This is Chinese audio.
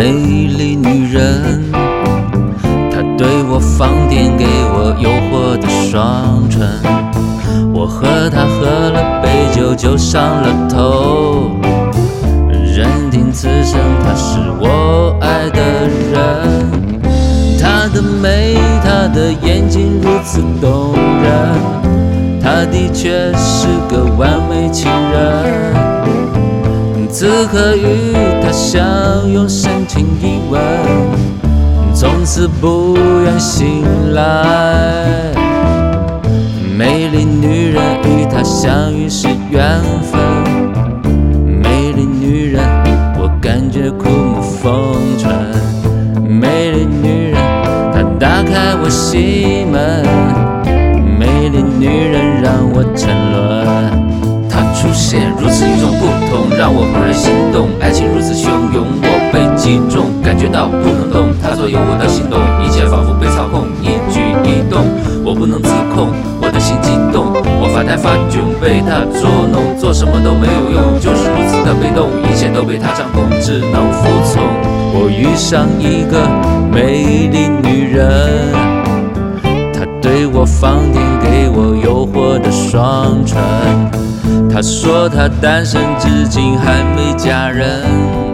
美丽女人，她对我放电，给我诱惑的双唇。我和她喝了杯酒，就上了头。人听此声，她是我爱的人。她的美，她的眼睛如此动人，她的确是个完美情人。此刻与她相拥，深情一吻，从此不愿醒来。美丽女人与她相遇是缘分，美丽女人我感觉枯木逢春。美丽女人她打开我心门，美丽女人让我沉沦。她出现如此与众不同，让我怦然心动。爱情如此汹涌，我被击中，感觉到不能动。她左右我的行动，一切仿佛被操控，一举一动我不能自控，我的心激动，我发呆发窘，被她捉弄，做什么都没有用，就是如此的被动，一切都被她掌控，只能服从。我遇上一个美丽女人，她对我放电，给我诱惑的双唇。她说她单身至今还没嫁人。